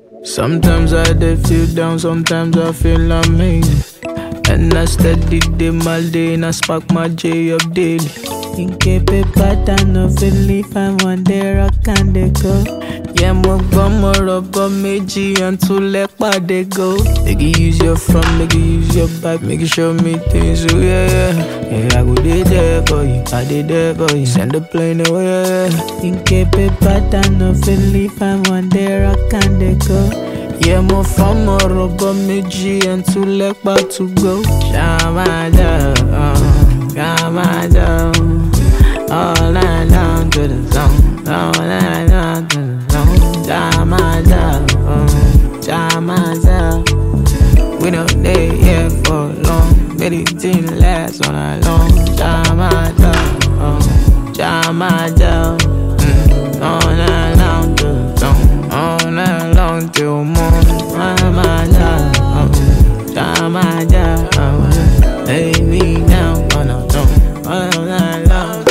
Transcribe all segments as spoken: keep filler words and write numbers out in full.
Sometimes I did feel down, sometimes I feel amazing. And I steady day my day and I spark my J up daily. Think a pattern of a leaf and one day rock and they go. Yeah, mo gbọ́ mo rọ̀bọ méjì and two lẹ́pà they go. Make you use your front, make you use your back, make you show me things, oh yeah, yeah. Yeah, I go dey there for you, I dey there for you. Send the plane away, yeah, yeah. Think a pattern of a leaf and one day rock and they go. Yeah, mo from mo rọ̀bọ méjì and two lẹ́pà to go. Shamada, uh, Shamada, all night down to the zone, all night down to the zone. Shamada, uh, Shamada. We don't stay here for long, but it didn't last all night long. Shamada, uh, Shamada, mm, all night down to the zone, all night long till morning. Shamada, uh, Shamada, uh, lay me down on the throne, all night long.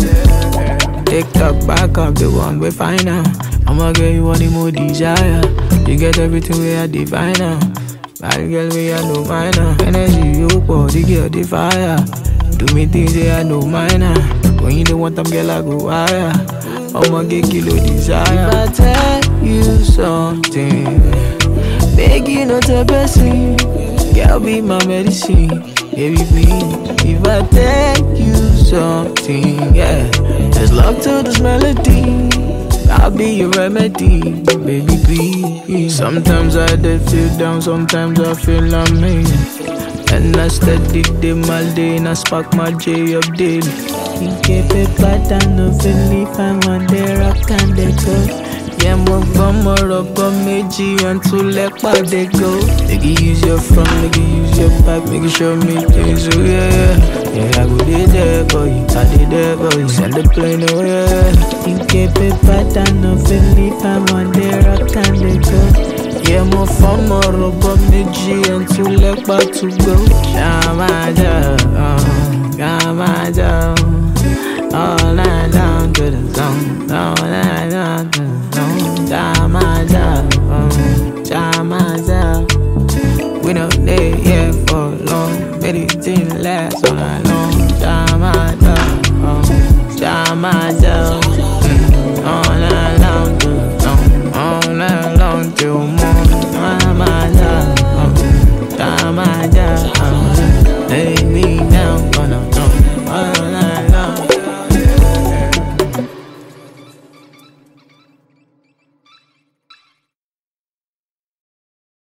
TikTok back up the one we find now. I'ma get you all the more desire. You get everything we are divine now. Bad girl we are no minor. Energy you pour the girl the fire. Do me things they are no minor. When you don't want them girl I go higher. I'ma get kilo desire. If I tell you something, beg you not to best me. Girl be my medicine, baby please. If I tell you something, yeah, there's love to this melody. I'll be your remedy, baby please. Sometimes I did feel down, sometimes I feel amazing. And I steady day my day and I spark my J up daily. Think a pattern of a leaf and one day rock and they go. Yeah, mo gbọ́ mo rọ̀bọ méjì and two lẹ́pà they go. Make you use your front, make you use your back, make you show me things, oh yeah, yeah. Yeah, I go dey there for you, I dey there for you. Send the plane away, yeah. Think a pattern of a leaf and one day rock and they go. Yeah, mo from mo rọ̀bọ méjì and two lẹ́pà to go. Shamada, uh, Shamada, all night down to the zone, all night down to the zone. Shamada, uh, Shamada. We don't stay here for long, but it didn't last all night long. Shamada, uh, Shamada, mm, all night long to the zone, all night long till morning.